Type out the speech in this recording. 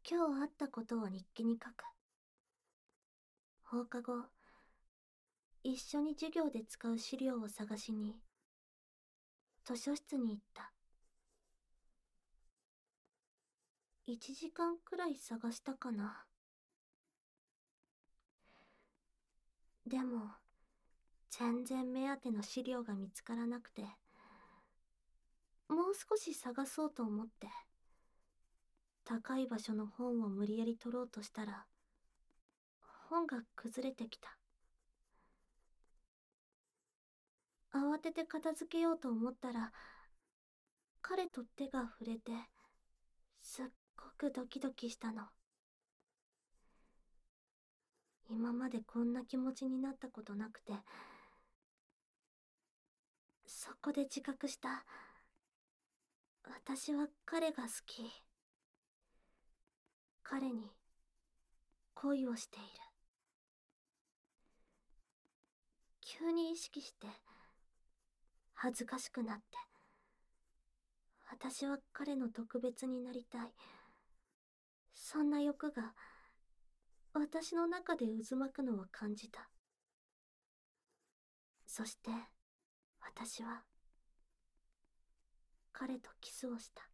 今日あったことを日記に書く。放課後、一緒に授業で使う資料を探しに、図書室に行った。1時間くらい探したかな。でも、全然目当ての資料が見つからなくて、もう少し探そうと思って、高い場所の本を無理やり取ろうとしたら、本が崩れてきた。慌てて片付けようと思ったら、彼と手が触れて、すっごくドキドキしたの。今までこんな気持ちになったことなくて、そこで自覚した。私は彼が好き。彼に恋をしている。急に意識して、恥ずかしくなって。私は彼の特別になりたい。そんな欲が私の中で渦巻くのを感じた。そして私は彼とキスをした。